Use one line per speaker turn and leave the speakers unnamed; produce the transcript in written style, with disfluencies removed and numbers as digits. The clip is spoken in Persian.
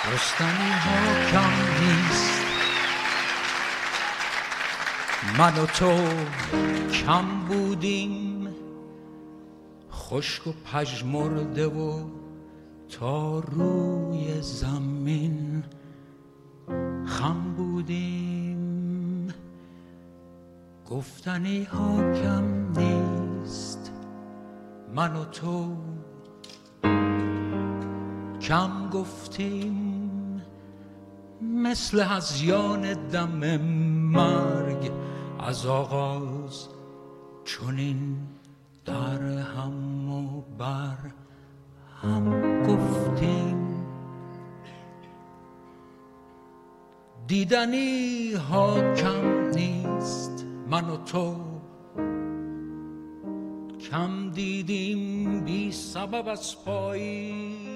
رستنی ها کم نیست، من و تو کم بودیم، خشک و پژمرده و تا روی زمین خم بودیم. گفتنی ها کم نیست، من و تو کم گفتیم، مثل هذیان دم مرگ از آغاز چنین در هم و بر هم گفتیم. دیدنی ها کم نیست، من و تو کم دیدیم بی سبب از پایین.